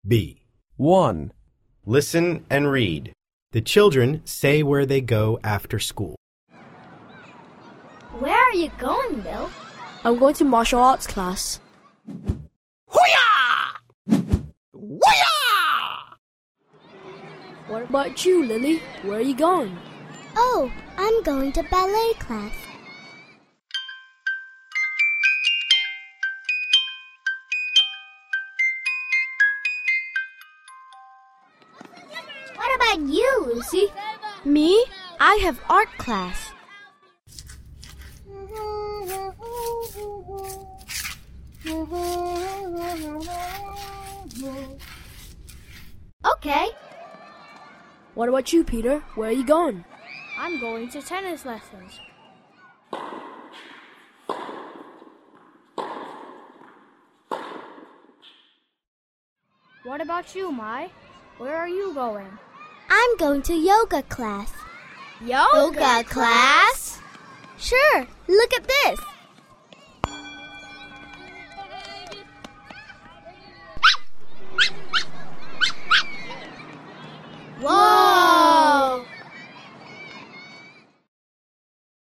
B. 1. Listen and read. The children say where they go after school. Where are you going, Bill? I'm going to martial arts class. Hoo-yah! Woo-yah! What about you, Lily? Where are you going? Oh, I'm going to ballet class. What about you, Lucy? Me? I have art class. Okay. What about you, Peter? Where are you going? I'm going to tennis lessons. What about you, Mai? Where are you going? I'm going to yoga class. Yoga class? Sure, look at this.